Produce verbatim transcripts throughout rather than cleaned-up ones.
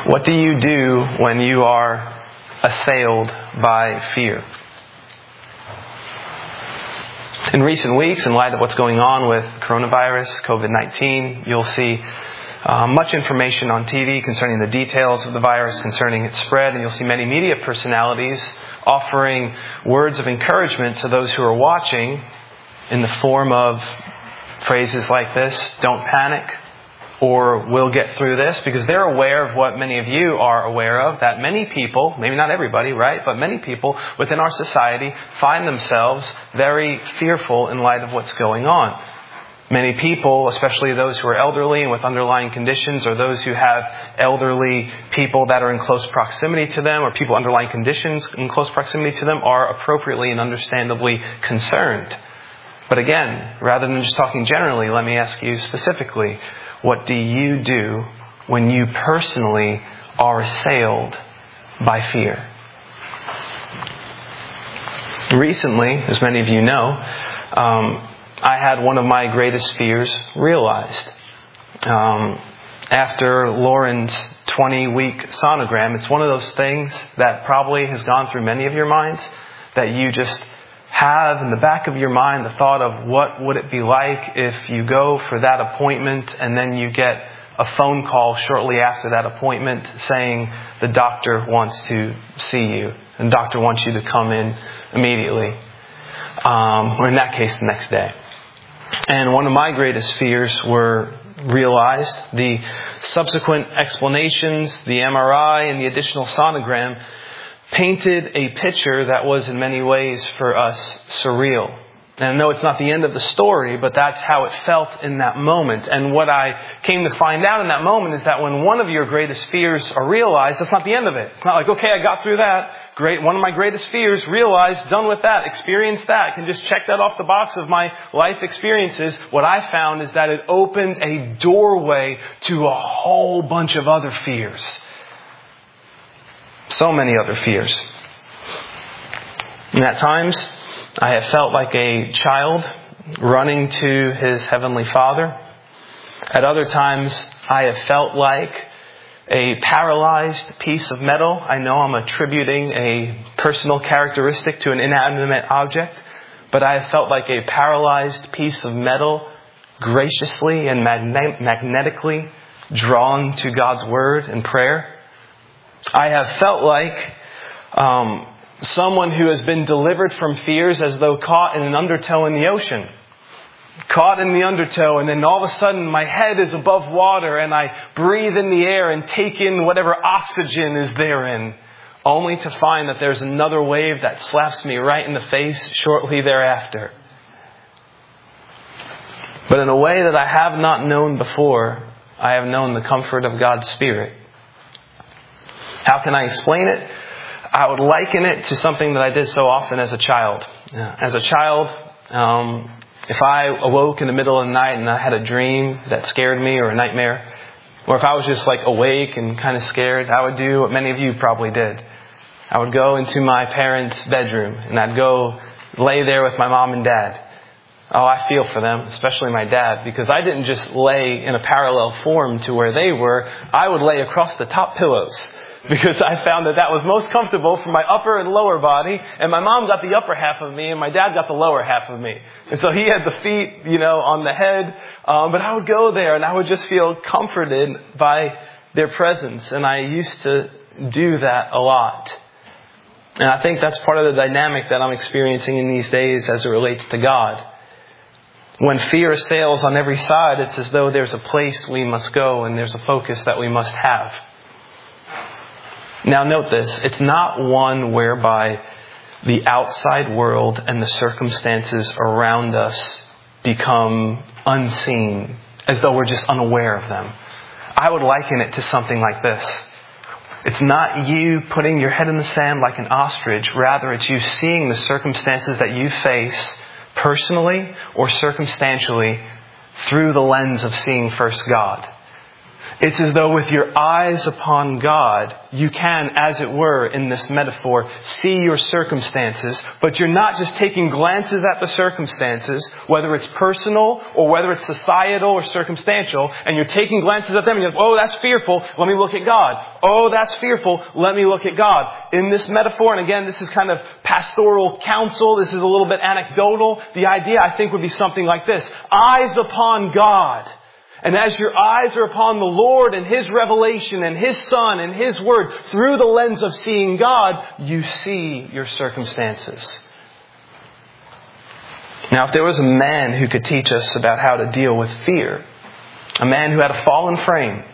What do you do when you are assailed by fear? In recent weeks, in light of what's going on with coronavirus, covid nineteen, you'll see uh, much information on T V concerning the details of the virus, concerning its spread, and you'll see many media personalities offering words of encouragement to those who are watching in the form of phrases like this: don't panic, or we'll get through this, because they're aware of what many of you are aware of, that many people, maybe not everybody, right, but many people within our society find themselves very fearful in light of what's going on. Many people, especially those who are elderly and with underlying conditions, or those who have elderly people that are in close proximity to them, or people with underlying conditions in close proximity to them, are appropriately and understandably concerned. But again, rather than just talking generally, let me ask you specifically, what do you do when you personally are assailed by fear? Recently, as many of you know, um, I had one of my greatest fears realized. Um, after Lauren's twenty-week sonogram, it's one of those things that probably has gone through many of your minds, that you just have in the back of your mind the thought of what would it be like if you go for that appointment and then you get a phone call shortly after that appointment saying the doctor wants to see you and the doctor wants you to come in immediately, um, or in that case the next day. And one of my greatest fears were realized. The subsequent explanations, the M R I and the additional sonogram painted a picture that was in many ways for us surreal. And I know it's not the end of the story, but that's how it felt in that moment. And what I came to find out in that moment is that when one of your greatest fears are realized, that's not the end of it. It's not like, okay, I got through that. Great. One of my greatest fears realized, done with that, experienced that. I can just check that off the box of my life experiences. What I found is that it opened a doorway to a whole bunch of other fears. So many other fears. And at times, I have felt like a child running to his heavenly Father. At other times, I have felt like a paralyzed piece of metal. I know I'm attributing a personal characteristic to an inanimate object, but I have felt like a paralyzed piece of metal, graciously and magne- magnetically drawn to God's Word and prayer. I have felt like um, someone who has been delivered from fears as though caught in an undertow in the ocean. Caught in the undertow, and then all of a sudden my head is above water and I breathe in the air and take in whatever oxygen is therein, only to find that there's another wave that slaps me right in the face shortly thereafter. But in a way that I have not known before, I have known the comfort of God's Spirit. How can I explain it? I would liken it to something that I did so often as a child. As a child, um, if I awoke in the middle of the night and I had a dream that scared me, or a nightmare, or if I was just like awake and kind of scared, I would do what many of you probably did. I would go into my parents' bedroom and I'd go lay there with my mom and dad. Oh, I feel for them, especially my dad, because I didn't just lay in a parallel form to where they were. I would lay across the top pillows, because I found that that was most comfortable for my upper and lower body. And my mom got the upper half of me and my dad got the lower half of me. And so he had the feet, you know, on the head. Um, but I would go there and I would just feel comforted by their presence. And I used to do that a lot. And I think that's part of the dynamic that I'm experiencing in these days as it relates to God. When fear assails on every side, it's as though there's a place we must go and there's a focus that we must have. Now note this, it's not one whereby the outside world and the circumstances around us become unseen, as though we're just unaware of them. I would liken it to something like this. It's not you putting your head in the sand like an ostrich, rather it's you seeing the circumstances that you face personally or circumstantially through the lens of seeing first God. It's as though with your eyes upon God, you can, as it were, in this metaphor, see your circumstances, but you're not just taking glances at the circumstances, whether it's personal or whether it's societal or circumstantial, and you're taking glances at them and you're like, oh, that's fearful, let me look at God. Oh, that's fearful, let me look at God. In this metaphor, and again, this is kind of pastoral counsel, this is a little bit anecdotal, the idea, I think, would be something like this. Eyes upon God. And as your eyes are upon the Lord and His revelation and His Son and His Word, through the lens of seeing God, you see your circumstances. Now, if there was a man who could teach us about how to deal with fear, a man who had a fallen frame,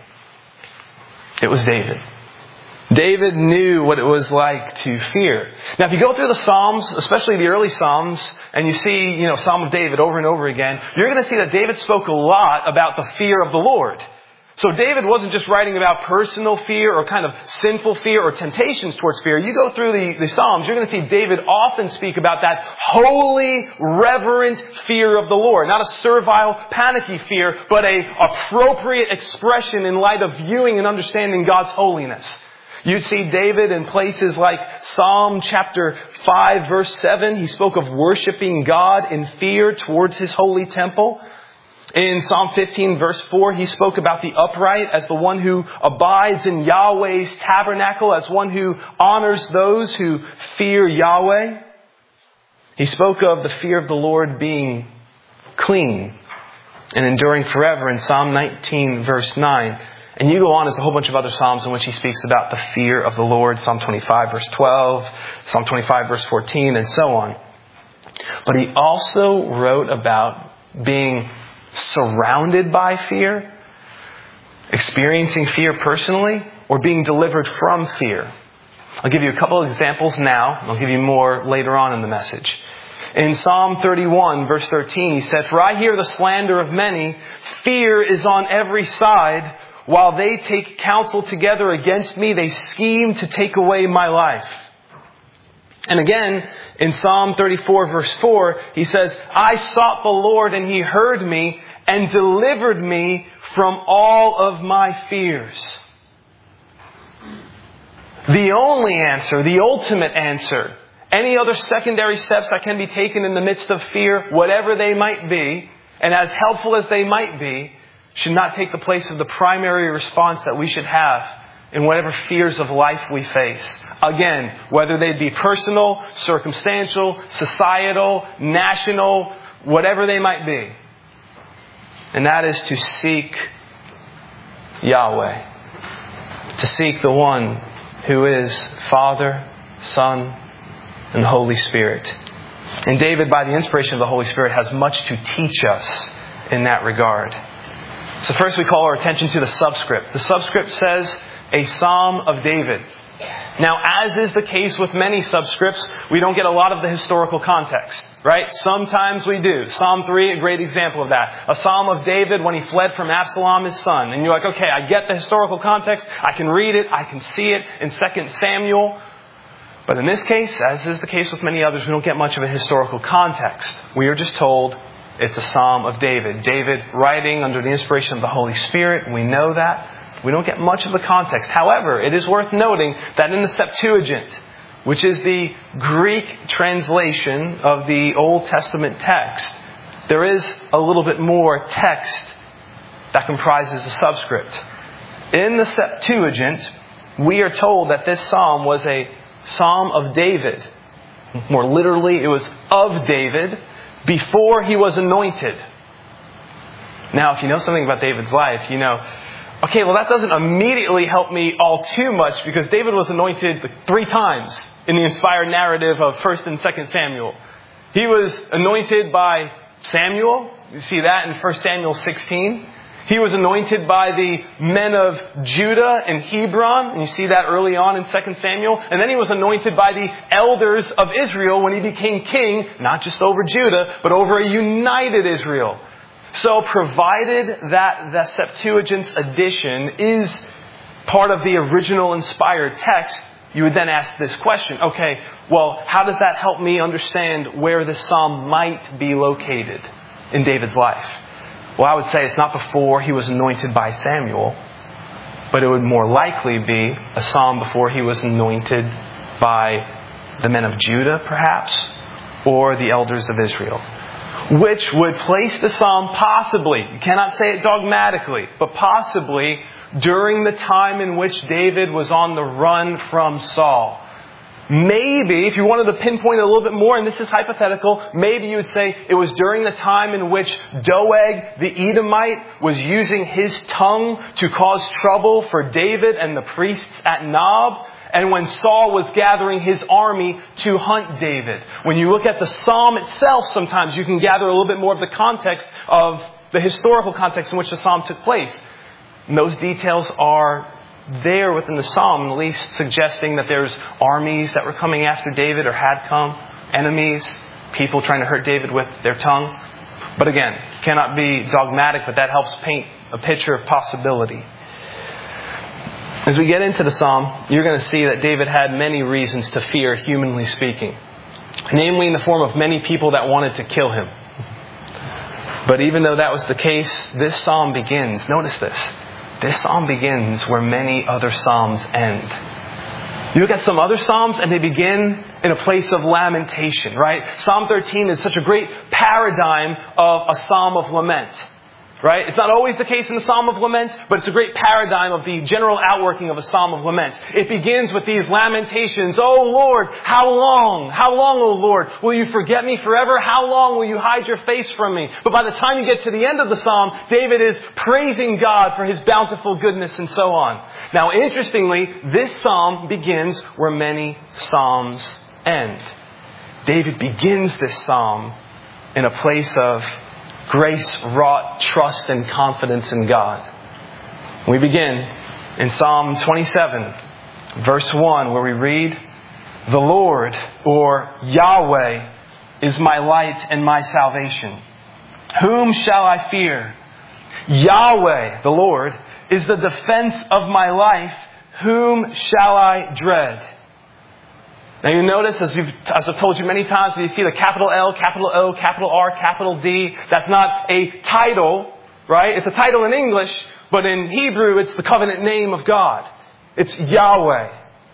it was David. David knew what it was like to fear. Now, if you go through the Psalms, especially the early Psalms, and you see, you know, Psalm of David over and over again, you're going to see that David spoke a lot about the fear of the Lord. So David wasn't just writing about personal fear or kind of sinful fear or temptations towards fear. You go through the, the Psalms, you're going to see David often speak about that holy, reverent fear of the Lord. Not a servile, panicky fear, but a appropriate expression in light of viewing and understanding God's holiness. You'd see David in places like Psalm chapter five, verse seven. He spoke of worshiping God in fear towards His holy temple. In Psalm fifteen, verse four, he spoke about the upright as the one who abides in Yahweh's tabernacle, as one who honors those who fear Yahweh. He spoke of the fear of the Lord being clean and enduring forever in Psalm nineteen, verse nine. And you go on, there's a whole bunch of other Psalms in which he speaks about the fear of the Lord. Psalm twenty-five, verse twelve, Psalm twenty-five, verse fourteen, and so on. But he also wrote about being surrounded by fear, experiencing fear personally, or being delivered from fear. I'll give you a couple of examples now. I'll give you more later on in the message. In Psalm thirty-one, verse thirteen, he said, "For I hear the slander of many. Fear is on every side. While they take counsel together against me, they scheme to take away my life." And again, in Psalm thirty-four, verse four, he says, "I sought the Lord and He heard me and delivered me from all of my fears." The only answer, the ultimate answer, any other secondary steps that can be taken in the midst of fear, whatever they might be, and as helpful as they might be, should not take the place of the primary response that we should have in whatever fears of life we face. Again, whether they be personal, circumstantial, societal, national, whatever they might be. And that is to seek Yahweh. To seek the one who is Father, Son, and the Holy Spirit. And David, by the inspiration of the Holy Spirit, has much to teach us in that regard. So first we call our attention to the subscript. The subscript says, a Psalm of David. Now, as is the case with many subscripts, we don't get a lot of the historical context, right? Sometimes we do. Psalm three, a great example of that. A Psalm of David when he fled from Absalom, his son. And you're like, okay, I get the historical context. I can read it. I can see it in Second Samuel. But in this case, as is the case with many others, we don't get much of a historical context. We are just told it's a Psalm of David. David writing under the inspiration of the Holy Spirit. We know that. We don't get much of the context. However, it is worth noting that in the Septuagint, which is the Greek translation of the Old Testament text, there is a little bit more text that comprises the subscript. In the Septuagint, we are told that this psalm was a Psalm of David. More literally, it was of David before he was anointed. Now, if you know something about David's life, you know, okay, well, that doesn't immediately help me all too much because David was anointed three times in the inspired narrative of First and Second Samuel. He was anointed by Samuel. You see that in First Samuel sixteen. He was anointed by the men of Judah and Hebron. And you see that early on in Second Samuel. And then he was anointed by the elders of Israel when he became king, not just over Judah, but over a united Israel. So provided that the Septuagint's edition is part of the original inspired text, you would then ask this question. Okay, well, how does that help me understand where this psalm might be located in David's life? Well, I would say it's not before he was anointed by Samuel. but it would more likely be a psalm before he was anointed by the men of Judah, perhaps, or the elders of Israel, which would place the psalm possibly, you cannot say it dogmatically, but possibly during the time in which David was on the run from Saul. Maybe, if you wanted to pinpoint it a little bit more, and this is hypothetical, maybe you would say it was during the time in which Doeg the Edomite was using his tongue to cause trouble for David and the priests at Nob, and when Saul was gathering his army to hunt David. When you look at the psalm itself, sometimes you can gather a little bit more of the context of the historical context in which the psalm took place. And those details are there within the psalm, at least suggesting that there's armies that were coming after David or had come, enemies, people trying to hurt David with their tongue. But again, cannot be dogmatic, but that helps paint a picture of possibility. As we get into the psalm, you're going to see that David had many reasons to fear, humanly speaking. Namely in the form of many people that wanted to kill him. But even though that was the case, this psalm begins, notice this, this psalm begins where many other psalms end. You look at some other psalms and they begin in a place of lamentation, right? Psalm thirteen is such a great paradigm of a psalm of lament. Right? It's not always the case in the Psalm of Lament, but it's a great paradigm of the general outworking of a Psalm of Lament. It begins with these lamentations. Oh Lord, how long? How long, O Lord? Will you forget me forever? How long will you hide your face from me? But by the time you get to the end of the Psalm, David is praising God for his bountiful goodness and so on. Now, interestingly, this Psalm begins where many Psalms end. David begins this Psalm in a place of grace-wrought trust and confidence in God. We begin in Psalm twenty-seven, verse one, where we read, "The Lord," or Yahweh, "is my light and my salvation. Whom shall I fear? Yahweh, the Lord, is the defense of my life. Whom shall I dread?" Now you notice, as, we've, as I've told you many times, you see the capital L, capital O, capital R, capital D. That's not a title, right? It's a title in English, but in Hebrew it's the covenant name of God. It's Yahweh.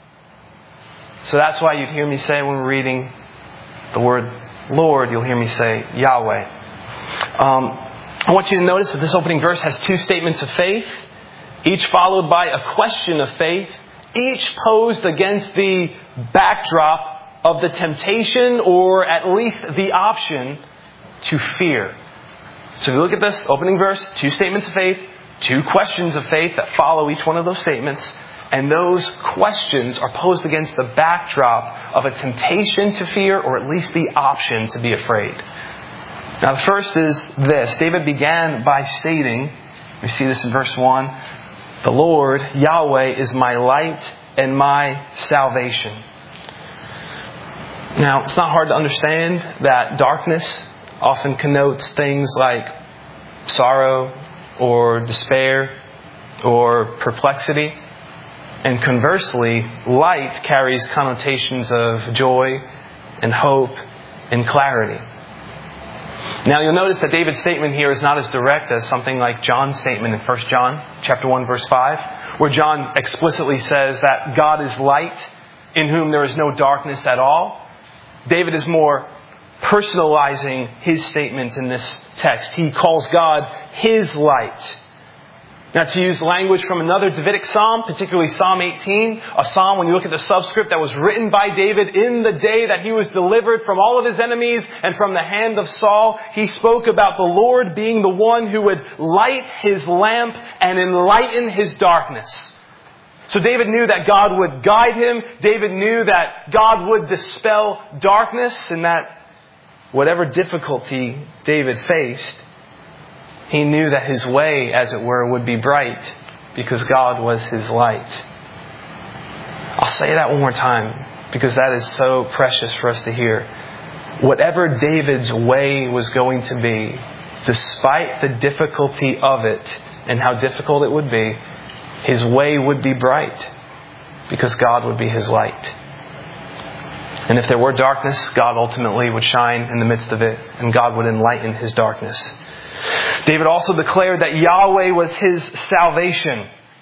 So that's why you'd hear me say when we're reading the word Lord, you'll hear me say Yahweh. Um, I want you to notice that this opening verse has two statements of faith, each followed by a question of faith, each posed against the backdrop of the temptation, or at least the option, to fear. So if you look at this opening verse, two statements of faith, two questions of faith that follow each one of those statements, and those questions are posed against the backdrop of a temptation to fear, or at least the option to be afraid. Now the first is this. David began by stating, we see this in verse one, "The Lord, Yahweh, is my light and my salvation." Now, it's not hard to understand that darkness often connotes things like sorrow or despair or perplexity. And conversely, light carries connotations of joy and hope and clarity. Now you'll notice that David's statement here is not as direct as something like John's statement in First John chapter one, verse five, where John explicitly says that God is light, in whom there is no darkness at all. David is more personalizing his statement in this text. He calls God his light. Now, to use language from another Davidic psalm, particularly Psalm eighteen, a psalm, when you look at the subscript, that was written by David in the day that he was delivered from all of his enemies and from the hand of Saul, he spoke about the Lord being the one who would light his lamp and enlighten his darkness. So David knew that God would guide him. David knew that God would dispel darkness, and that whatever difficulty David faced, he knew that his way, as it were, would be bright because God was his light. I'll say that one more time because that is so precious for us to hear. Whatever David's way was going to be, despite the difficulty of it and how difficult it would be, his way would be bright because God would be his light. And if there were darkness, God ultimately would shine in the midst of it, and God would enlighten his darkness. David also declared that Yahweh was his salvation.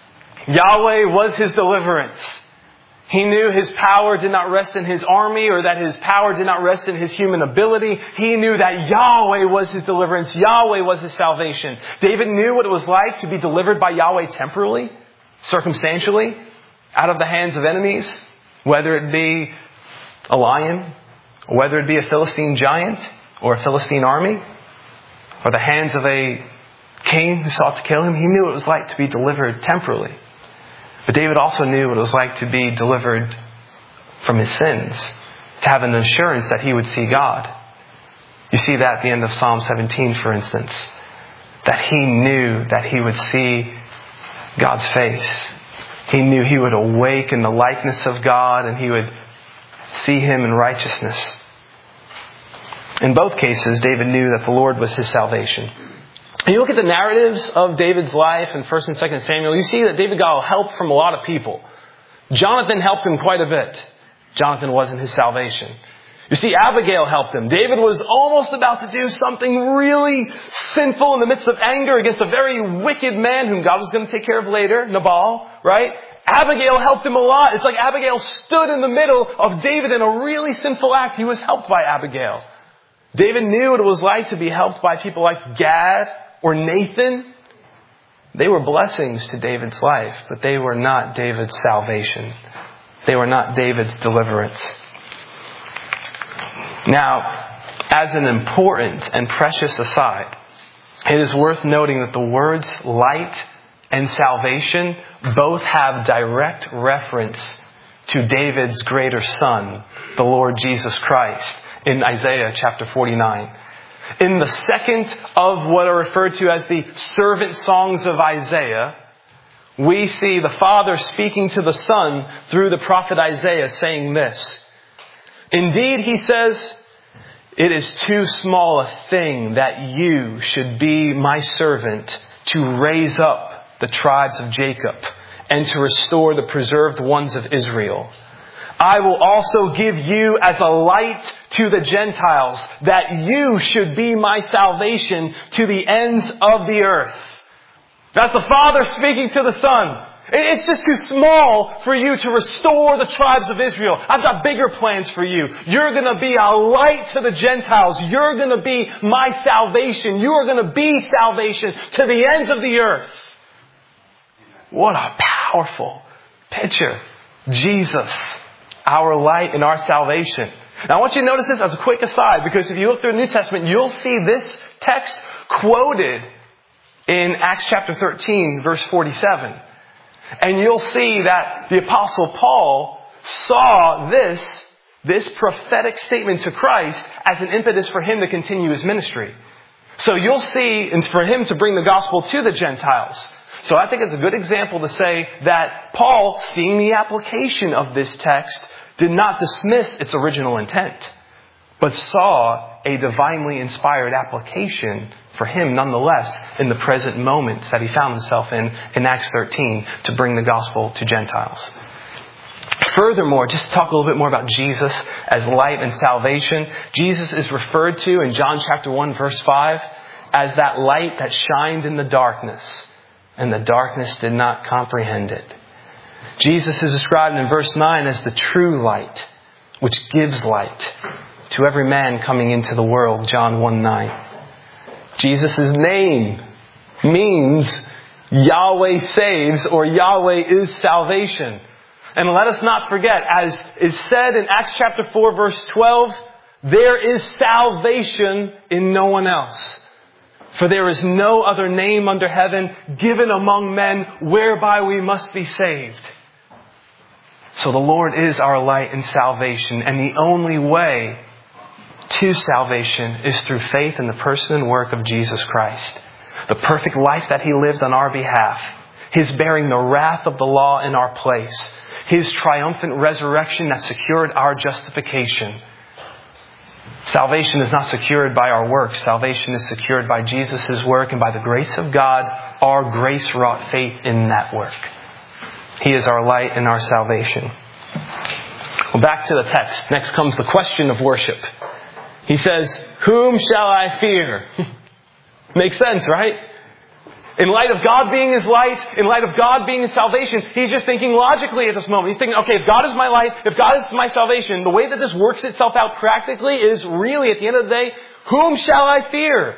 Yahweh was his deliverance. He knew his power did not rest in his army, or that his power did not rest in his human ability. He knew that Yahweh was his deliverance. Yahweh was his salvation. David knew what it was like to be delivered by Yahweh temporally, circumstantially, out of the hands of enemies, whether it be a lion, or whether it be a Philistine giant, or a Philistine army, or the hands of a king who sought to kill him. He knew what it was like to be delivered temporally. But David also knew what it was like to be delivered from his sins, to have an assurance that he would see God. You see that at the end of Psalm seventeen, for instance, that he knew that he would see God's face. He knew he would awake in the likeness of God and he would see him in righteousness. In both cases, David knew that the Lord was his salvation. And you look at the narratives of David's life in First and Second Samuel, you see that David got help from a lot of people. Jonathan helped him quite a bit. Jonathan wasn't his salvation. You see, Abigail helped him. David was almost about to do something really sinful in the midst of anger against a very wicked man whom God was going to take care of later, Nabal, right? Abigail helped him a lot. It's like Abigail stood in the middle of David in a really sinful act. He was helped by Abigail. David knew what it was like to be helped by people like Gad or Nathan. They were blessings to David's life, but they were not David's salvation. They were not David's deliverance. Now, as an important and precious aside, it is worth noting that the words light and salvation both have direct reference to David's greater son, the Lord Jesus Christ, in Isaiah chapter forty-nine. In the second of what are referred to as the servant songs of Isaiah, we see the Father speaking to the Son through the prophet Isaiah saying this. Indeed, he says, it is too small a thing that you should be my servant to raise up the tribes of Jacob and to restore the preserved ones of Israel. I will also give you as a light to the Gentiles, that you should be my salvation to the ends of the earth. That's the Father speaking to the Son. It's just too small for you to restore the tribes of Israel. I've got bigger plans for you. You're going to be a light to the Gentiles. You're going to be my salvation. You are going to be salvation to the ends of the earth. What a powerful picture. Jesus, our light and our salvation. Now I want you to notice this as a quick aside, because if you look through the New Testament, you'll see this text quoted in Acts chapter thirteen, verse forty-seven. And you'll see that the Apostle Paul saw this, this prophetic statement to Christ as an impetus for him to continue his ministry. So you'll see, and for him to bring the gospel to the Gentiles. So I think it's a good example to say that Paul, seeing the application of this text, did not dismiss its original intent, but saw a divinely inspired application for him nonetheless in the present moment that he found himself in, in Acts thirteen, to bring the gospel to Gentiles. Furthermore, just to talk a little bit more about Jesus as light and salvation, Jesus is referred to in John chapter one, verse five, as that light that shined in the darkness, and the darkness did not comprehend it. Jesus is described in verse nine as the true light, which gives light to every man coming into the world, John one nine. Jesus' name means Yahweh saves, or Yahweh is salvation. And let us not forget, as is said in Acts chapter four, verse twelve, there is salvation in no one else. For there is no other name under heaven given among men whereby we must be saved. So the Lord is our light and salvation, and the only way to salvation is through faith in the person and work of Jesus Christ. The perfect life that He lived on our behalf. His bearing the wrath of the law in our place. His triumphant resurrection that secured our justification. Salvation is not secured by our works. Salvation is secured by Jesus' work, and by the grace of God, our grace-wrought faith in that work. He is our light and our salvation. Well, back to the text. Next comes the question of worship. He says, whom shall I fear? Makes sense, right? In light of God being his light, in light of God being his salvation, he's just thinking logically at this moment. He's thinking, okay, if God is my light, if God is my salvation, the way that this works itself out practically is really, at the end of the day, whom shall I fear?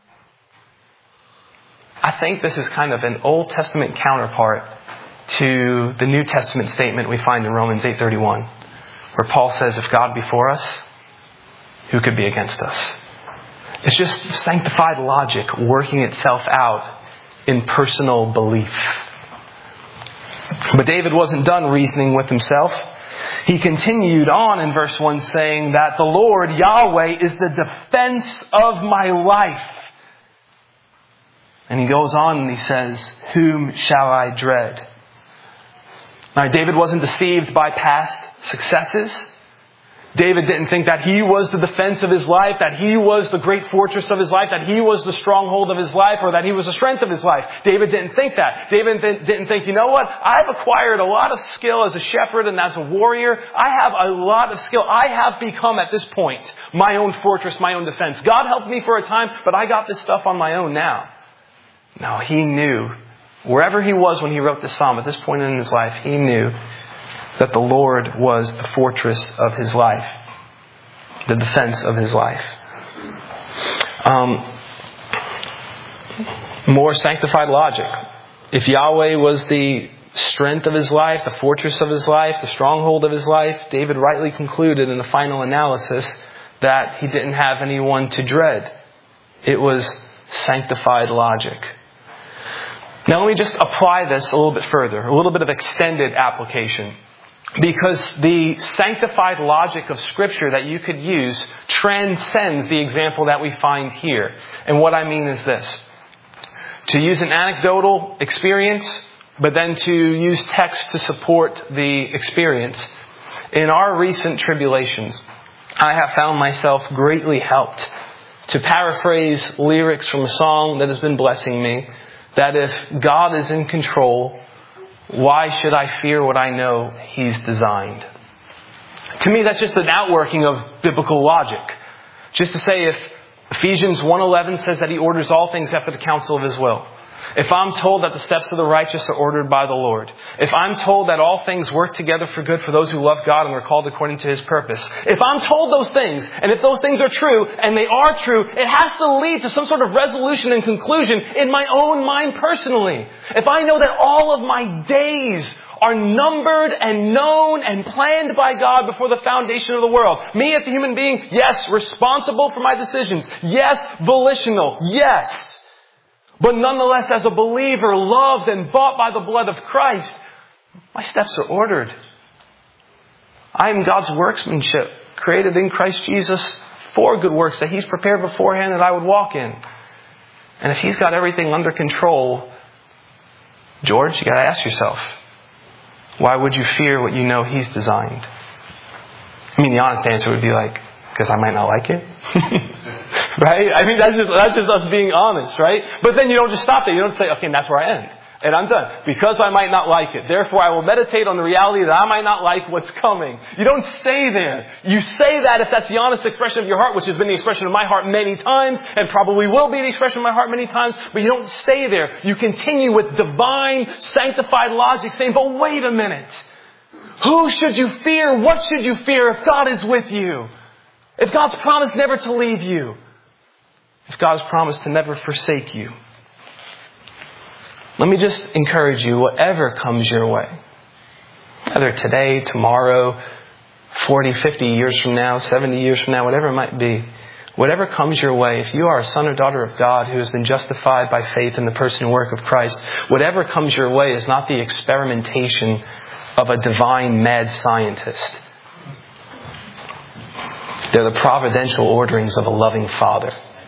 I think this is kind of an Old Testament counterpart to the New Testament statement we find in Romans eight thirty-one, where Paul says, if God be for us, who could be against us? It's just sanctified logic working itself out in personal belief. But David wasn't done reasoning with himself. He continued on in verse one saying that the Lord, Yahweh, is the defense of my life. And he goes on and he says, whom shall I dread? Now, David wasn't deceived by past successes. David didn't think that he was the defense of his life, that he was the great fortress of his life, that he was the stronghold of his life, or that he was the strength of his life. David didn't think that. David didn't think, you know what? I've acquired a lot of skill as a shepherd and as a warrior. I have a lot of skill. I have become, at this point, my own fortress, my own defense. God helped me for a time, but I got this stuff on my own now. No, he knew, wherever he was when he wrote this psalm, at this point in his life, he knew that the Lord was the fortress of his life, the defense of his life. Um, more sanctified logic. If Yahweh was the strength of his life, the fortress of his life, the stronghold of his life, David rightly concluded in the final analysis that he didn't have anyone to dread. It was sanctified logic. Now let me just apply this a little bit further, a little bit of extended application. Because the sanctified logic of Scripture that you could use transcends the example that we find here. And what I mean is this. To use an anecdotal experience, but then to use text to support the experience. In our recent tribulations, I have found myself greatly helped to paraphrase lyrics from a song that has been blessing me, that if God is in control, why should I fear what I know He's designed? To me, that's just an outworking of biblical logic. Just to say, if Ephesians one eleven says that He orders all things after the counsel of His will. If I'm told that the steps of the righteous are ordered by the Lord. If I'm told that all things work together for good for those who love God and are called according to His purpose. If I'm told those things, and if those things are true, and they are true, it has to lead to some sort of resolution and conclusion in my own mind personally. If I know that all of my days are numbered and known and planned by God before the foundation of the world. Me as a human being, yes, responsible for my decisions. Yes, volitional. Yes. But nonetheless, as a believer, loved and bought by the blood of Christ, my steps are ordered. I am God's workmanship, created in Christ Jesus for good works that He's prepared beforehand that I would walk in. And if He's got everything under control, George, you got to ask yourself, why would you fear what you know He's designed? I mean, the honest answer would be like, because I might not like it. Right? I mean, that's just, that's just us being honest, right? But then you don't just stop there. You don't say, okay, that's where I end. And I'm done. Because I might not like it. Therefore, I will meditate on the reality that I might not like what's coming. You don't stay there. You say that if that's the honest expression of your heart, which has been the expression of my heart many times, and probably will be the expression of my heart many times, but you don't stay there. You continue with divine, sanctified logic saying, but wait a minute. Who should you fear? What should you fear if God is with you? If God's promised never to leave you. If God's promised to never forsake you. Let me just encourage you, whatever comes your way, whether today, tomorrow, forty, fifty years from now, seventy years from now, whatever it might be, whatever comes your way, if you are a son or daughter of God who has been justified by faith in the person and work of Christ, whatever comes your way is not the experimentation of a divine mad scientist. They're the providential orderings of a loving Father.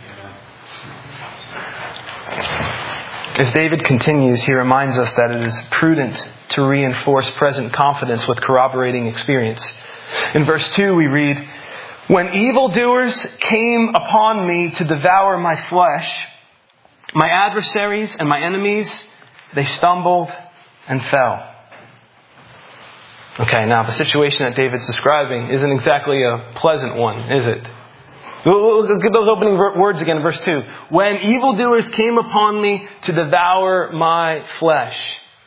As David continues, he reminds us that it is prudent to reinforce present confidence with corroborating experience. In verse two we read, when evildoers came upon me to devour my flesh, my adversaries and my enemies, they stumbled and fell. Okay, now the situation that David's describing isn't exactly a pleasant one, is it? look at those opening words again, verse two. When evildoers came upon me to devour my flesh.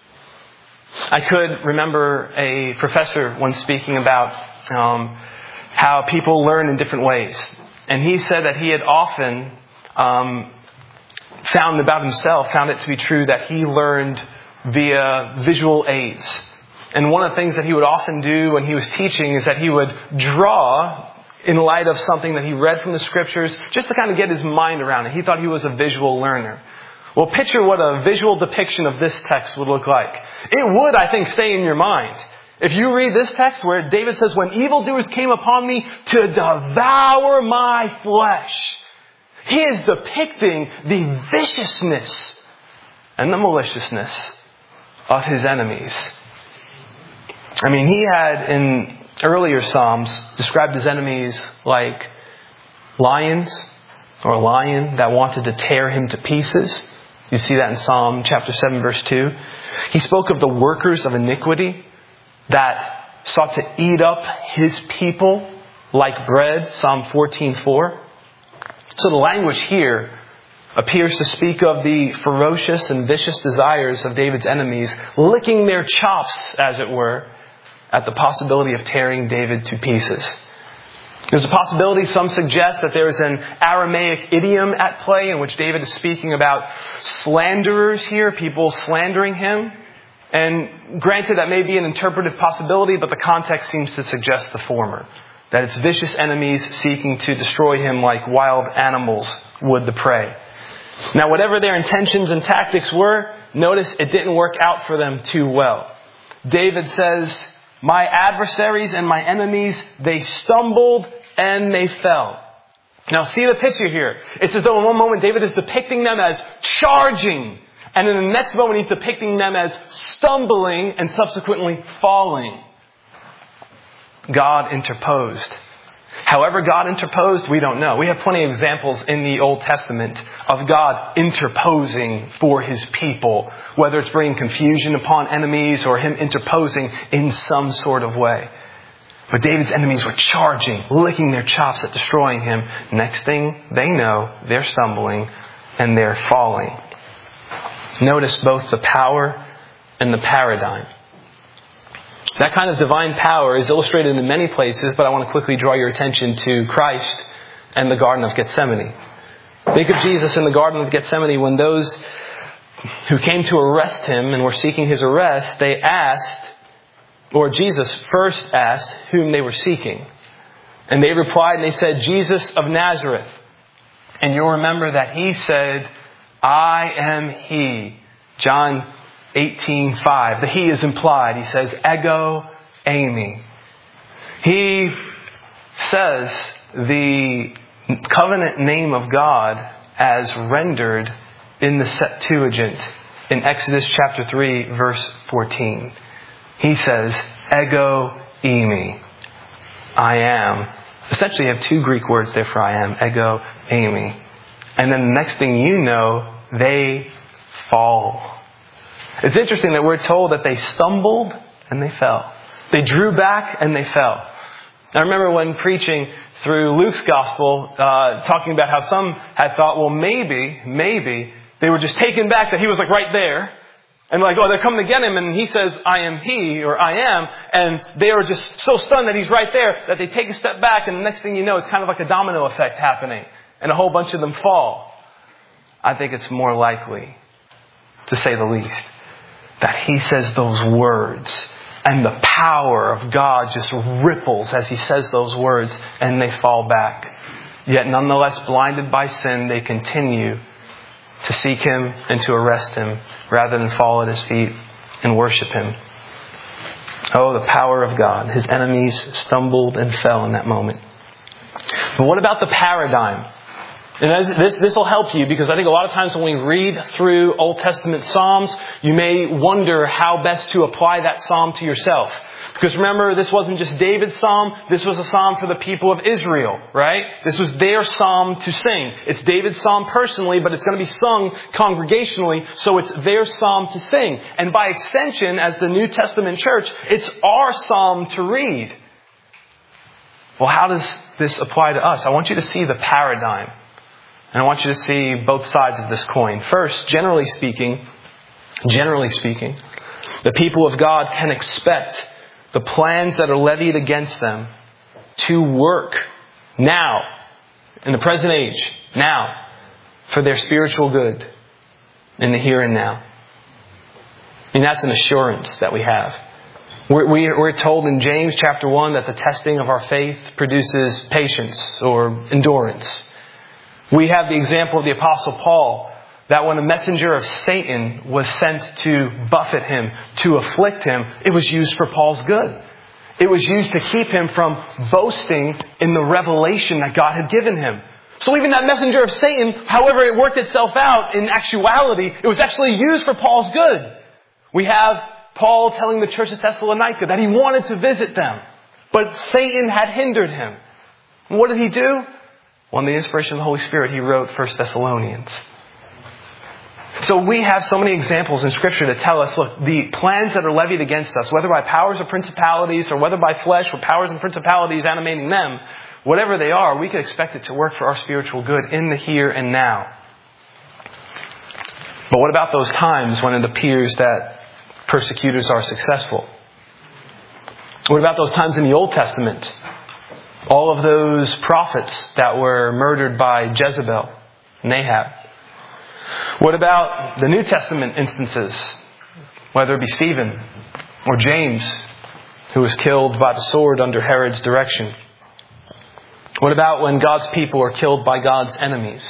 I could remember a professor once speaking about um, how people learn in different ways. And he said that he had often um, found about himself, found it to be true that he learned via visual aids. And one of the things that he would often do when he was teaching is that he would draw in light of something that he read from the scriptures, just to kind of get his mind around it. He thought he was a visual learner. Well, picture what a visual depiction of this text would look like. It would, I think, stay in your mind. If you read this text where David says, when evildoers came upon me to devour my flesh, he is depicting the viciousness and the maliciousness of his enemies. I mean, he had in earlier Psalms described his enemies like lions or a lion that wanted to tear him to pieces. You see that in Psalm chapter seven, verse two. He spoke of the workers of iniquity that sought to eat up his people like bread. Psalm fourteen four. So the language here appears to speak of the ferocious and vicious desires of David's enemies, licking their chops, as it were, at the possibility of tearing David to pieces. There's a possibility, some suggest, that there is an Aramaic idiom at play in which David is speaking about slanderers here, people slandering him. And granted, that may be an interpretive possibility, but the context seems to suggest the former. That it's vicious enemies seeking to destroy him like wild animals would the prey. Now, whatever their intentions and tactics were, notice it didn't work out for them too well. David says, my adversaries and my enemies, they stumbled and they fell. Now see the picture here. It's as though in one moment David is depicting them as charging. And in the next moment he's depicting them as stumbling and subsequently falling. God interposed. However God interposed, we don't know. We have plenty of examples in the Old Testament of God interposing for his people, whether it's bringing confusion upon enemies or him interposing in some sort of way. But David's enemies were charging, licking their chops at destroying him. Next thing they know, they're stumbling and they're falling. Notice both the power and the paradigm. That kind of divine power is illustrated in many places, but I want to quickly draw your attention to Christ and the Garden of Gethsemane. Think of Jesus in the Garden of Gethsemane when those who came to arrest him and were seeking his arrest, they asked, or Jesus first asked whom they were seeking. And they replied and they said, Jesus of Nazareth. And you'll remember that he said, I am he. John eighteen five. The he is implied. He says, ego eimi. He says the covenant name of God as rendered in the Septuagint in Exodus chapter three, verse fourteen. He says, ego eimi. I am. Essentially, you have two Greek words there for I am. Ego eimi. And then the next thing you know, they fall. It's interesting that we're told that they stumbled and they fell. They drew back and they fell. I remember when preaching through Luke's gospel, uh, talking about how some had thought, well, maybe, maybe they were just taken back that he was like right there. And like, oh, they're coming to get him and he says, I am he or I am. And they are just so stunned that he's right there that they take a step back and the next thing you know, it's kind of like a domino effect happening. And a whole bunch of them fall. I think it's more likely, to say the least, that he says those words and the power of God just ripples as he says those words and they fall back. Yet nonetheless, blinded by sin, they continue to seek him and to arrest him rather than fall at his feet and worship him. Oh, the power of God. His enemies stumbled and fell in that moment. But what about the paradigm? And as this this will help you because I think a lot of times when we read through Old Testament Psalms, you may wonder how best to apply that psalm to yourself. Because remember, this wasn't just David's psalm. This was a psalm for the people of Israel, right? This was their psalm to sing. It's David's psalm personally, but it's going to be sung congregationally, so it's their psalm to sing. And by extension, as the New Testament church, it's our psalm to read. Well, how does this apply to us? I want you to see the paradigm. And I want you to see both sides of this coin. First, generally speaking, generally speaking, the people of God can expect the plans that are levied against them to work now, in the present age, now, for their spiritual good in the here and now. And that's an assurance that we have. We're, we're told in James chapter one that the testing of our faith produces patience or endurance. We have the example of the Apostle Paul, that when a messenger of Satan was sent to buffet him, to afflict him, it was used for Paul's good. It was used to keep him from boasting in the revelation that God had given him. So even that messenger of Satan, however it worked itself out, in actuality, it was actually used for Paul's good. We have Paul telling the church at Thessalonica that he wanted to visit them, but Satan had hindered him. And what did he do? Well, in the inspiration of the Holy Spirit, he wrote First Thessalonians. So we have so many examples in Scripture to tell us, look, the plans that are levied against us, whether by powers or principalities, or whether by flesh or powers and principalities animating them, whatever they are, we can expect it to work for our spiritual good in the here and now. But what about those times when it appears that persecutors are successful? What about those times in the Old Testament? All of those prophets that were murdered by Jezebel, Ahab. What about the New Testament instances? Whether it be Stephen or James, who was killed by the sword under Herod's direction. What about when God's people are killed by God's enemies?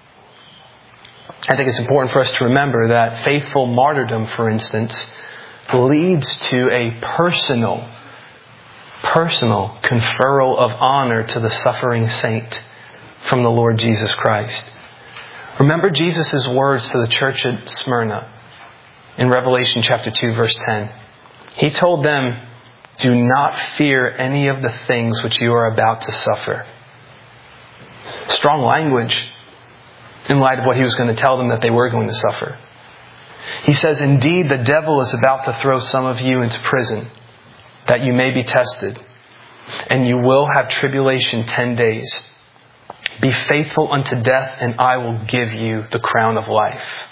I think it's important for us to remember that faithful martyrdom, for instance, leads to a personal, personal conferral of honor to the suffering saint from the Lord Jesus Christ. Remember Jesus' words to the church at Smyrna in Revelation chapter two, verse ten. He told them, "Do not fear any of the things which you are about to suffer." Strong language in light of what he was going to tell them that they were going to suffer. He says, "Indeed, the devil is about to throw some of you into prison, that you may be tested, and you will have tribulation ten days. Be faithful unto death, and I will give you the crown of life."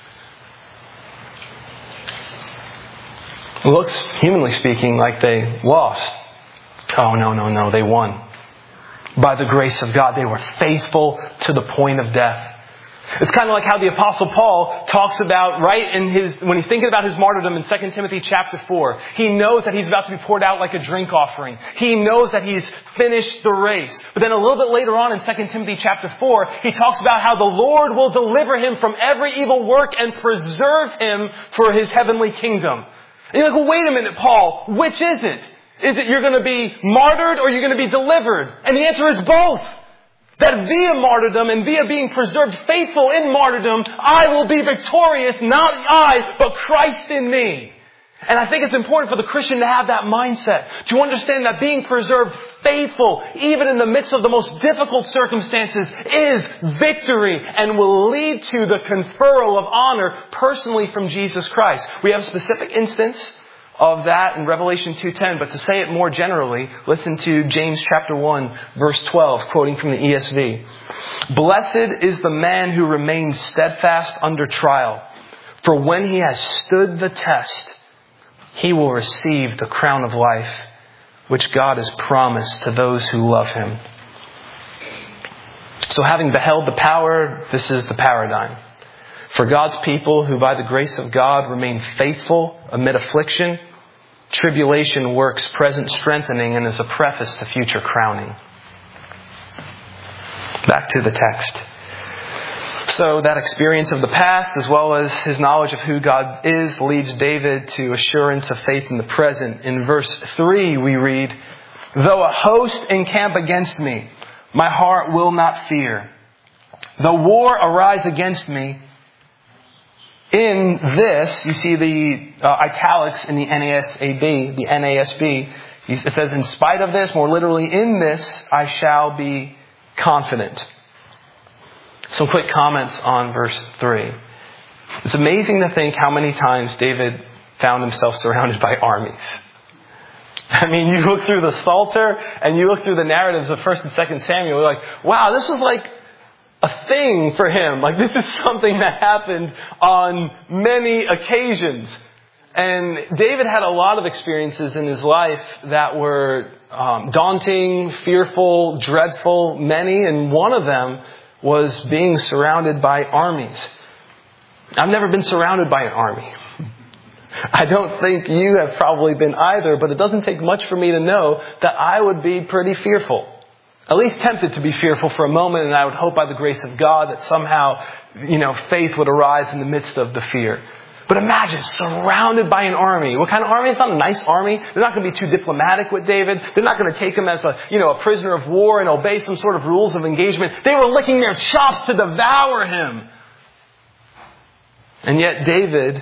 It looks, humanly speaking, like they lost. Oh, no, no, no, they won. By the grace of God, they were faithful to the point of death. It's kind of like how the Apostle Paul talks about, right, in his, when he's thinking about his martyrdom in Second Timothy chapter four. He knows that he's about to be poured out like a drink offering. He knows that he's finished the race. But then a little bit later on in Second Timothy chapter four, he talks about how the Lord will deliver him from every evil work and preserve him for his heavenly kingdom. And you're like, well, wait a minute, Paul, which is it? Is it you're going to be martyred or you're going to be delivered? And the answer is both. That via martyrdom and via being preserved faithful in martyrdom, I will be victorious, not I, but Christ in me. And I think it's important for the Christian to have that mindset, to understand that being preserved faithful, even in the midst of the most difficult circumstances, is victory and will lead to the conferral of honor personally from Jesus Christ. We have a specific instance of that in Revelation two ten, but to say it more generally, listen to James chapter one, verse twelve, quoting from the E S V. "Blessed is the man who remains steadfast under trial, for when he has stood the test, he will receive the crown of life, which God has promised to those who love him." So having beheld the power, this is the paradigm. For God's people who by the grace of God remain faithful amid affliction, tribulation works present strengthening and is a preface to future crowning. Back to the text. So that experience of the past, as well as his knowledge of who God is, leads David to assurance of faith in the present. In verse three we read, "Though a host encamp against me, my heart will not fear. Though war arise against me," in this, you see the uh, italics in the N A S A B, the N A S B. It says, "In spite of this," more literally, "in this I shall be confident." Some quick comments on verse three. It's amazing to think how many times David found himself surrounded by armies. I mean, you look through the Psalter and you look through the narratives of First and Second Samuel, you're like, wow, this was like a thing for him. Like, this is something that happened on many occasions. And David had a lot of experiences in his life that were um, daunting, fearful, dreadful, many. And one of them was being surrounded by armies. I've never been surrounded by an army. I don't think you have probably been either, but it doesn't take much for me to know that I would be pretty fearful. At least tempted to be fearful for a moment, and I would hope by the grace of God that somehow, you know, faith would arise in the midst of the fear. But imagine, surrounded by an army. What kind of army? It's not a nice army. They're not going to be too diplomatic with David. They're not going to take him as a, you know, a prisoner of war and obey some sort of rules of engagement. They were licking their chops to devour him. And yet David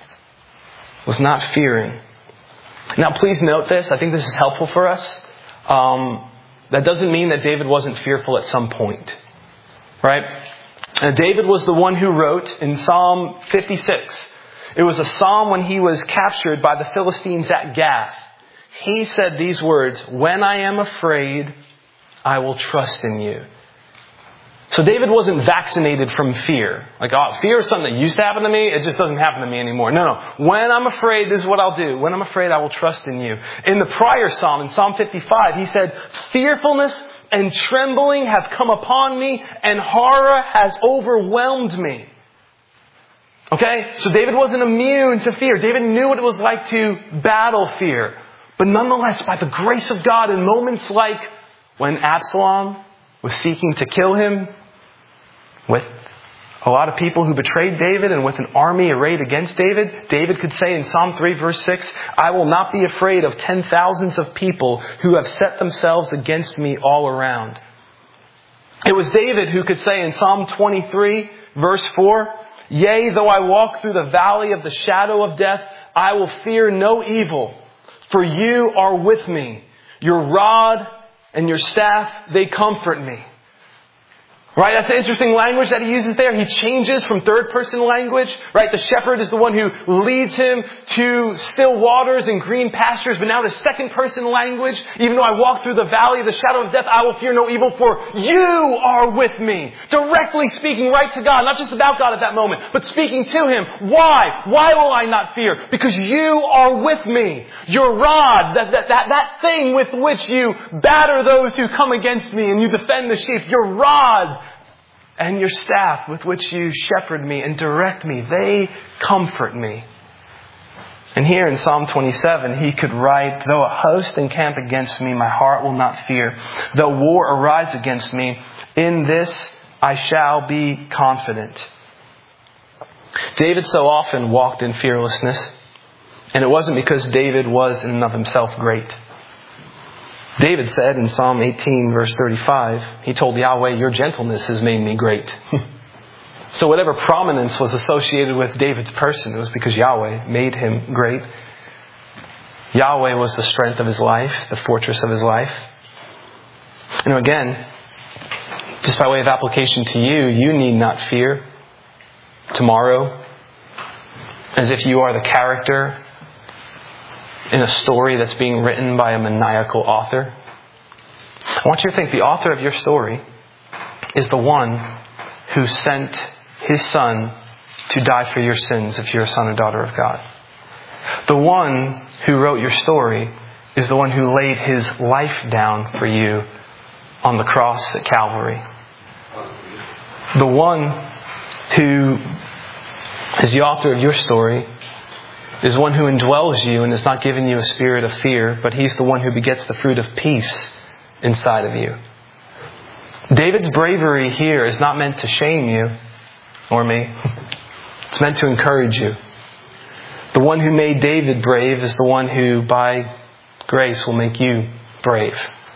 was not fearing. Now, please note this. I think this is helpful for us. Um, that doesn't mean that David wasn't fearful at some point. Right? Now, David was the one who wrote in Psalm fifty-six. It was a psalm when he was captured by the Philistines at Gath. He said these words, "When I am afraid, I will trust in you." So David wasn't vaccinated from fear. Like, oh, fear is something that used to happen to me. It just doesn't happen to me anymore. No, no. When I'm afraid, this is what I'll do. When I'm afraid, I will trust in you. In the prior psalm, in Psalm fifty-five, he said, "Fearfulness and trembling have come upon me, and horror has overwhelmed me." Okay? So David wasn't immune to fear. David knew what it was like to battle fear. But nonetheless, by the grace of God, in moments like when Absalom was seeking to kill him, with a lot of people who betrayed David and with an army arrayed against David, David could say in Psalm three verse six, "I will not be afraid of ten thousands of people who have set themselves against me all around." It was David who could say in Psalm twenty-three verse four, "Yea, though I walk through the valley of the shadow of death, I will fear no evil, for you are with me. Your rod and your staff, they comfort me." Right? That's an interesting language that he uses there. He changes from third person language. Right? The shepherd is the one who leads him to still waters and green pastures. But now the second person language. Even though I walk through the valley of the shadow of death, I will fear no evil, for you are with me. Directly speaking right to God. Not just about God at that moment, but speaking to him. Why? Why will I not fear? Because you are with me. Your rod, that, that, that, that thing with which you batter those who come against me and you defend the sheep. Your rod and your staff with which you shepherd me and direct me, they comfort me. And here in Psalm twenty-seven, he could write, "Though a host encamp against me, my heart will not fear. Though war arise against me, in this I shall be confident." David so often walked in fearlessness, and it wasn't because David was in and of himself great. David said in Psalm eighteen, verse thirty-five, he told Yahweh, "Your gentleness has made me great." So whatever prominence was associated with David's person, it was because Yahweh made him great. Yahweh was the strength of his life, the fortress of his life. You know, again, just by way of application to you, you need not fear tomorrow as if you are the character in a story that's being written by a maniacal author. I want you to think the author of your story is the one who sent his son to die for your sins if you're a son or daughter of God. The one who wrote your story is the one who laid his life down for you on the cross at Calvary. The one who is the author of your story is one who indwells you and has not given you a spirit of fear, but he's the one who begets the fruit of peace inside of you. David's bravery here is not meant to shame you or me. It's meant to encourage you. The one who made David brave is the one who, by grace, will make you brave.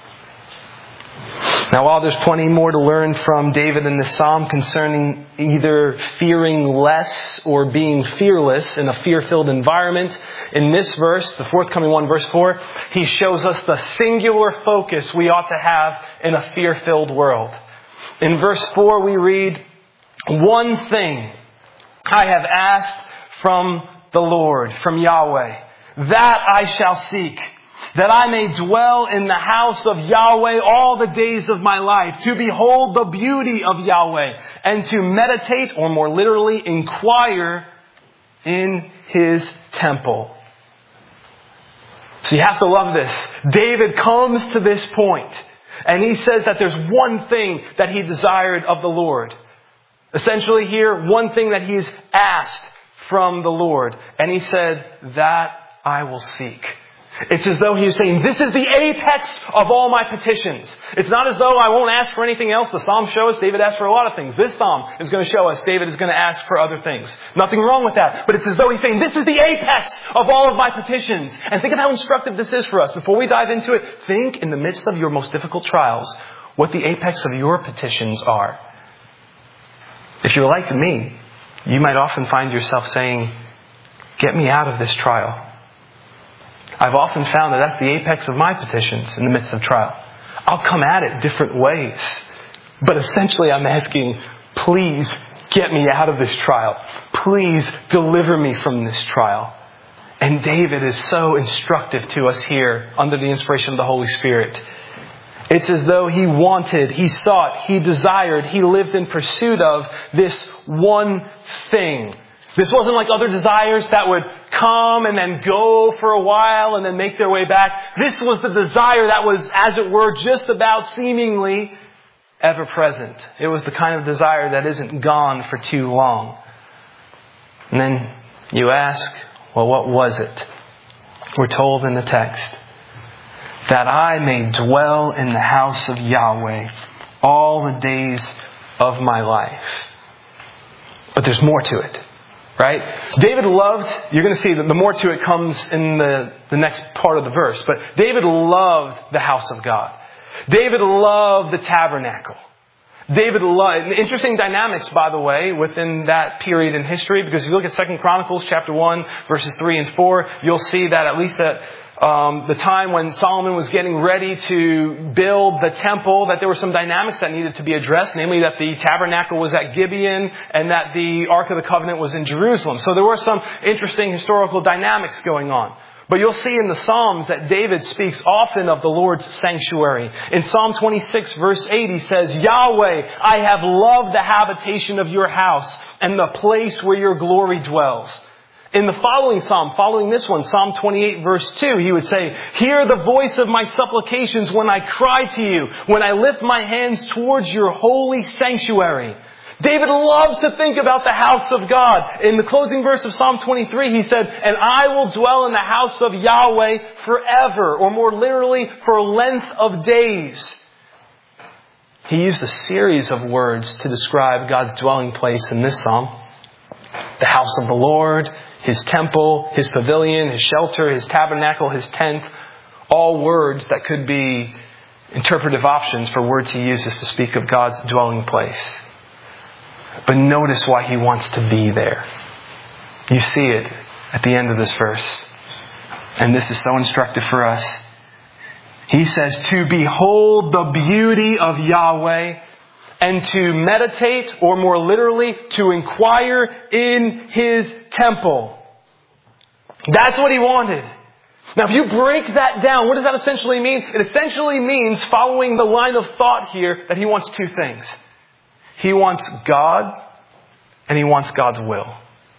Now, while there's plenty more to learn from David in this psalm concerning either fearing less or being fearless in a fear-filled environment, in this verse, the forthcoming one, verse four, he shows us the singular focus we ought to have in a fear-filled world. In verse four, we read, "One thing I have asked from the Lord," from Yahweh, "that I shall seek, that I may dwell in the house of Yahweh all the days of my life, to behold the beauty of Yahweh, and to meditate, or more literally, inquire in His temple. So you have to love this. David comes to this point, and he says that there's one thing that he desired of the Lord. Essentially here, one thing that he's asked from the Lord. And he said, that I will seek. It's as though he was saying, this is the apex of all my petitions. It's not as though I won't ask for anything else. The Psalms show us David asked for a lot of things. This Psalm is going to show us David is going to ask for other things. Nothing wrong with that. But it's as though he's saying, this is the apex of all of my petitions. And think of how instructive this is for us. Before we dive into it, think in the midst of your most difficult trials, what the apex of your petitions are. If you're like me, you might often find yourself saying, get me out of this trial. I've often found that that's the apex of my petitions in the midst of trial. I'll come at it different ways. But essentially I'm asking, please get me out of this trial. Please deliver me from this trial. And David is so instructive to us here under the inspiration of the Holy Spirit. It's as though he wanted, he sought, he desired, he lived in pursuit of this one thing. This wasn't like other desires that would come and then go for a while and then make their way back. This was the desire that was, as it were, just about seemingly ever present. It was the kind of desire that isn't gone for too long. And then you ask, well, what was it? We're told in the text, that I may dwell in the house of Yahweh all the days of my life. But there's more to it. Right? David loved, you're going to see that the more to it comes in the, the next part of the verse, but David loved the house of God. David loved the tabernacle. David loved, interesting dynamics, by the way, within that period in history, because if you look at Second Chronicles chapter one, verses three and four, you'll see that at least at Um, the time when Solomon was getting ready to build the temple, that there were some dynamics that needed to be addressed, namely that the tabernacle was at Gibeon and that the Ark of the Covenant was in Jerusalem. So there were some interesting historical dynamics going on. But you'll see in the Psalms that David speaks often of the Lord's sanctuary. In Psalm twenty-six verse eight he says, Yahweh, I have loved the habitation of your house and the place where your glory dwells. In the following psalm, following this one, Psalm twenty-eight verse two, he would say, hear the voice of my supplications when I cry to you, when I lift my hands towards your holy sanctuary. David loved to think about the house of God. In the closing verse of Psalm twenty-three, he said, and I will dwell in the house of Yahweh forever, or more literally, for length of days. He used a series of words to describe God's dwelling place in this psalm. The house of the Lord, His temple, His pavilion, His shelter, His tabernacle, His tent. All words that could be interpretive options for words He uses to speak of God's dwelling place. But notice why He wants to be there. You see it at the end of this verse. And this is so instructive for us. He says, to behold the beauty of Yahweh and to meditate, or more literally, to inquire in His temple. That's what he wanted. Now, if you break that down, what does that essentially mean? It essentially means, following the line of thought here, that he wants two things. He wants God, and he wants God's will.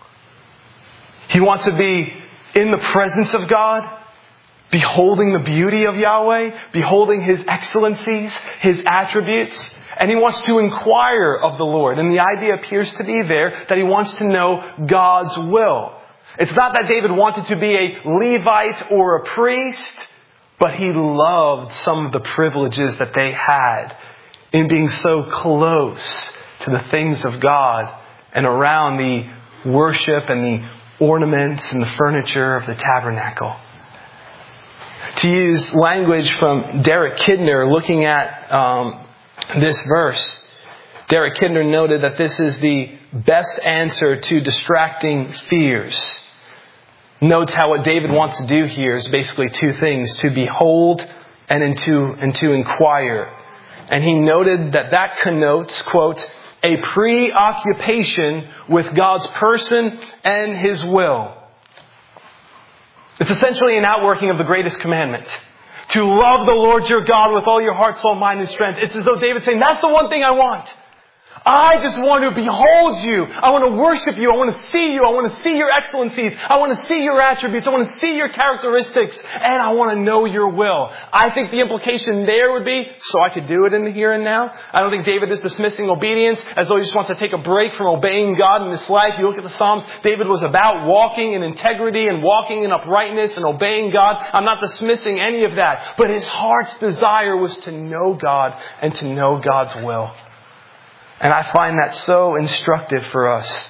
He wants to be in the presence of God, beholding the beauty of Yahweh, beholding His excellencies, His attributes. And he wants to inquire of the Lord. And the idea appears to be there that he wants to know God's will. It's not that David wanted to be a Levite or a priest, but he loved some of the privileges that they had in being so close to the things of God and around the worship and the ornaments and the furniture of the tabernacle. To use language from Derek Kidner looking at um, this verse, Derek Kidner noted that this is the best answer to distracting fears. Notes how what David wants to do here is basically two things: to behold and, in to, and to inquire. And he noted that that connotes, quote, a preoccupation with God's person and His will. It's essentially an outworking of the greatest commandment. To love the Lord your God with all your heart, soul, mind, and strength. It's as though David's saying, that's the one thing I want. I just want to behold you. I want to worship you. I want to see you. I want to see your excellencies. I want to see your attributes. I want to see your characteristics. And I want to know your will. I think the implication there would be, so I could do it in the here and now. I don't think David is dismissing obedience as though he just wants to take a break from obeying God in this life. You look at the Psalms, David was about walking in integrity and walking in uprightness and obeying God. I'm not dismissing any of that. But his heart's desire was to know God and to know God's will. And I find that so instructive for us.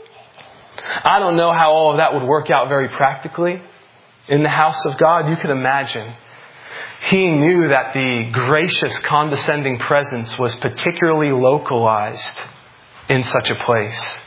I don't know how all of that would work out very practically in the house of God. You could imagine. He knew that the gracious, condescending presence was particularly localized in such a place.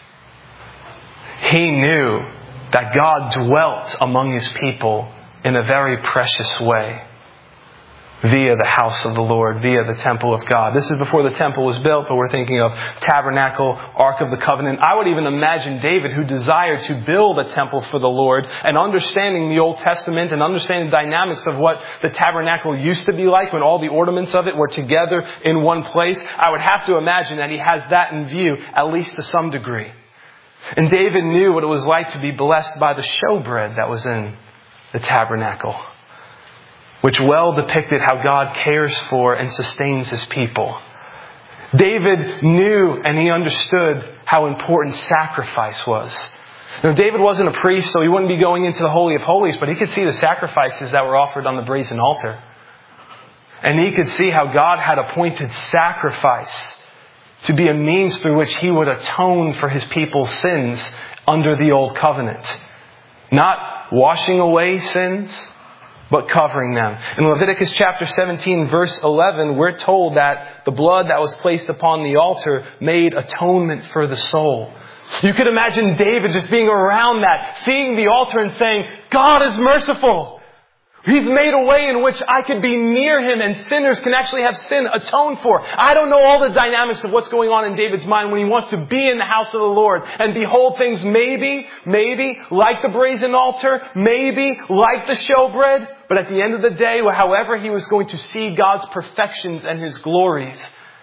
He knew that God dwelt among His people in a very precious way. Via the house of the Lord, via the temple of God. This is before the temple was built, but we're thinking of tabernacle, Ark of the Covenant. I would even imagine David, who desired to build a temple for the Lord, and understanding the Old Testament and understanding the dynamics of what the tabernacle used to be like when all the ornaments of it were together in one place. I would have to imagine that he has that in view, at least to some degree. And David knew what it was like to be blessed by the showbread that was in the tabernacle, which well depicted how God cares for and sustains His people. David knew and he understood how important sacrifice was. Now, David wasn't a priest, so he wouldn't be going into the Holy of Holies, but he could see the sacrifices that were offered on the brazen altar. And he could see how God had appointed sacrifice to be a means through which He would atone for His people's sins under the Old Covenant. Not washing away sins, but covering them. In Leviticus chapter seventeen, verse eleven, we're told that the blood that was placed upon the altar made atonement for the soul. You could imagine David just being around that, seeing the altar and saying, God is merciful. He's made a way in which I could be near Him and sinners can actually have sin atoned for. I don't know all the dynamics of what's going on in David's mind when he wants to be in the house of the Lord and behold things maybe, maybe like the brazen altar, maybe like the showbread. But at the end of the day, however he was going to see God's perfections and His glories,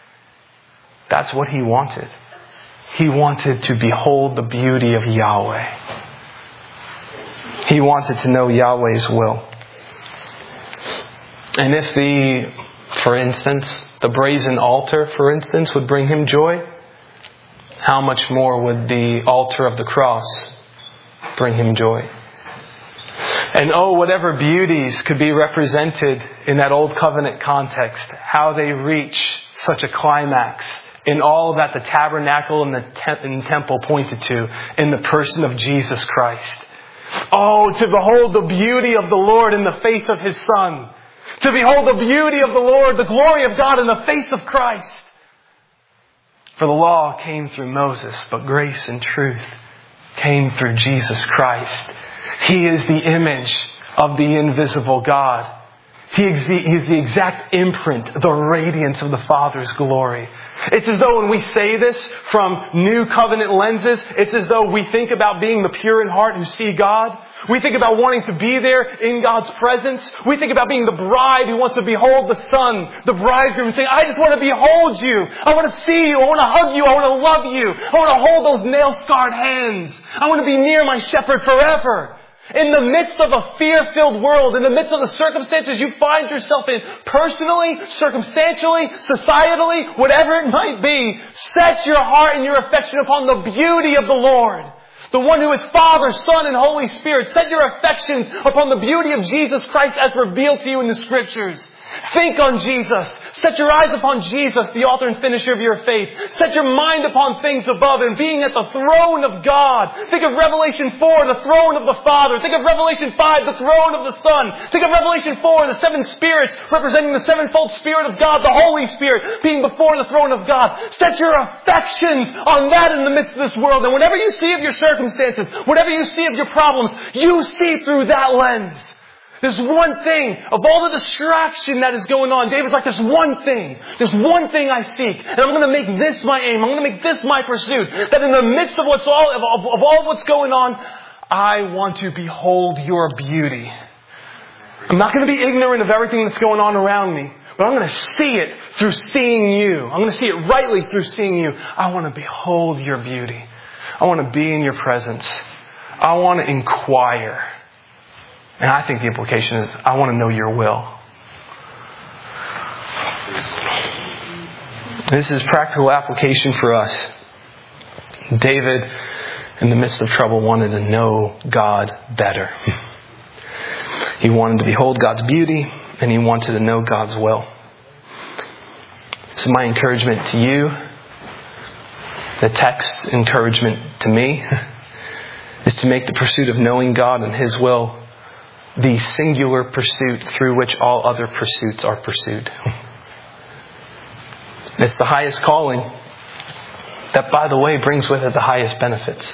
that's what he wanted. He wanted to behold the beauty of Yahweh. He wanted to know Yahweh's will. And if the, for instance, the brazen altar, for instance, would bring him joy, how much more would the altar of the cross bring him joy? And oh, whatever beauties could be represented in that Old Covenant context, how they reach such a climax in all that the tabernacle and the te- and temple pointed to in the person of Jesus Christ. Oh, to behold the beauty of the Lord in the face of His Son. To behold the beauty of the Lord, the glory of God in the face of Christ. For the law came through Moses, but grace and truth came through Jesus Christ. He is the image of the invisible God. He is the, he is the exact imprint, the radiance of the Father's glory. It's as though when we say this from New Covenant lenses, it's as though we think about being the pure in heart who see God. We think about wanting to be there in God's presence. We think about being the bride who wants to behold the Son, the bridegroom, and saying, I just want to behold you. I want to see you. I want to hug you. I want to love you. I want to hold those nail-scarred hands. I want to be near my shepherd forever. In the midst of a fear-filled world, in the midst of the circumstances you find yourself in, personally, circumstantially, societally, whatever it might be, set your heart and your affection upon the beauty of the Lord. The one who is Father, Son, and Holy Spirit. Set your affections upon the beauty of Jesus Christ as revealed to you in the Scriptures. Think on Jesus. Set your eyes upon Jesus, the author and finisher of your faith. Set your mind upon things above and being at the throne of God. Think of Revelation four, the throne of the Father. Think of Revelation five, the throne of the Son. Think of Revelation four, the seven spirits representing the sevenfold Spirit of God, the Holy Spirit being before the throne of God. Set your affections on that in the midst of this world. And whatever you see of your circumstances, whatever you see of your problems, you see through that lens. There's one thing, of all the distraction that is going on, David's like, there's one thing, there's one thing I seek, and I'm going to make this my aim, I'm going to make this my pursuit, that in the midst of what's all, of, of, of all what's going on, I want to behold your beauty. I'm not going to be ignorant of everything that's going on around me, but I'm going to see it through seeing you. I'm going to see it rightly through seeing you. I want to behold your beauty. I want to be in your presence. I want to inquire. And I think the implication is I want to know your will. This is practical application for us. David, in the midst of trouble, wanted to know God better. He wanted to behold God's beauty, and he wanted to know God's will. So my encouragement to you, the text encouragement to me, is to make the pursuit of knowing God and His will the singular pursuit through which all other pursuits are pursued. It's the highest calling that, by the way, brings with it the highest benefits.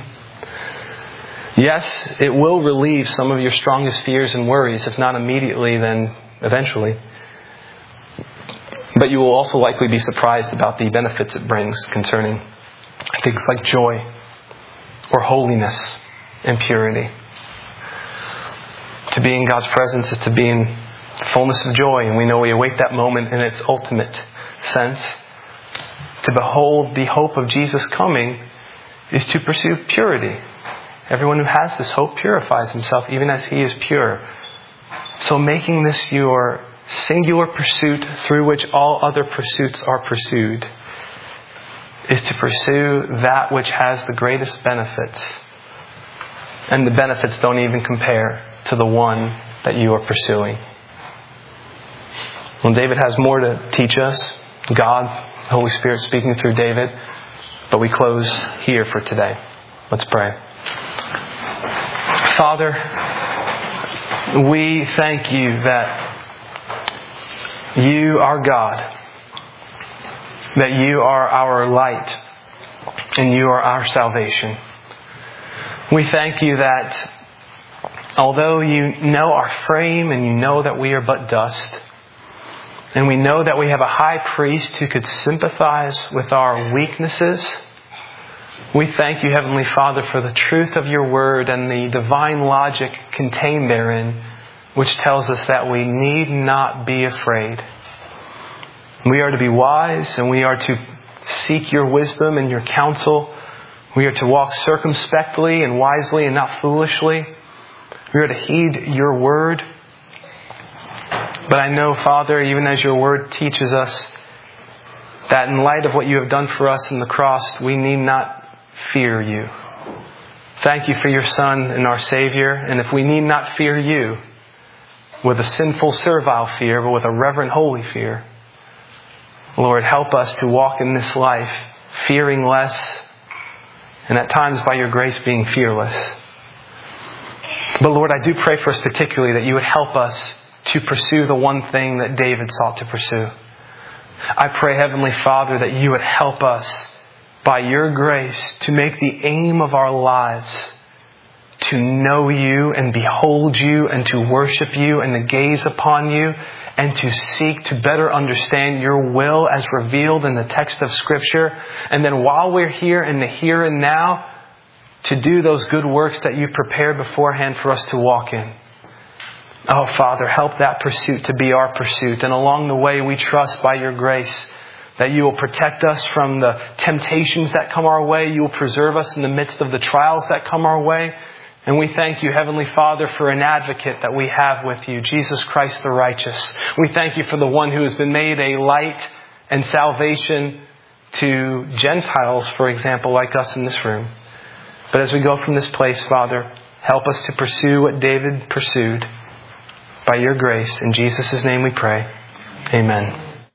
Yes, it will relieve some of your strongest fears and worries, if not immediately, then eventually. But you will also likely be surprised about the benefits it brings concerning things like joy or holiness and purity. To be in God's presence is to be in the fullness of joy, and we know we await that moment in its ultimate sense. To behold the hope of Jesus coming is to pursue purity. Everyone who has this hope purifies himself even as he is pure. So making this your singular pursuit through which all other pursuits are pursued is to pursue that which has the greatest benefits. And the benefits don't even compare to the one that you are pursuing. Well, David has more to teach us. God, the Holy Spirit speaking through David. But we close here for today. Let's pray. Father, we thank you that you are God, that you are our light, and you are our salvation. We thank you that although you know our frame and you know that we are but dust, and we know that we have a high priest who could sympathize with our weaknesses, we thank you, Heavenly Father, for the truth of your word and the divine logic contained therein, which tells us that we need not be afraid. We are to be wise, and we are to seek your wisdom and your counsel. We are to walk circumspectly and wisely and not foolishly. We are to heed your word. But I know, Father, even as your word teaches us, that in light of what you have done for us in the cross, we need not fear you. Thank you for your Son and our Savior. And if we need not fear you with a sinful, servile fear, but with a reverent, holy fear, Lord, help us to walk in this life fearing less, and at times by your grace being fearless. But Lord, I do pray for us particularly that you would help us to pursue the one thing that David sought to pursue. I pray, Heavenly Father, that you would help us by your grace to make the aim of our lives to know you and behold you and to worship you and to gaze upon you and to seek to better understand your will as revealed in the text of Scripture. And then while we're here in the here and now, to do those good works that you prepared beforehand for us to walk in. Oh, Father, help that pursuit to be our pursuit. And along the way, we trust by your grace that you will protect us from the temptations that come our way. You will preserve us in the midst of the trials that come our way. And we thank you, Heavenly Father, for an advocate that we have with you, Jesus Christ the righteous. We thank you for the one who has been made a light and salvation to Gentiles, for example, like us in this room. But as we go from this place, Father, help us to pursue what David pursued by your grace. In Jesus' name we pray. Amen.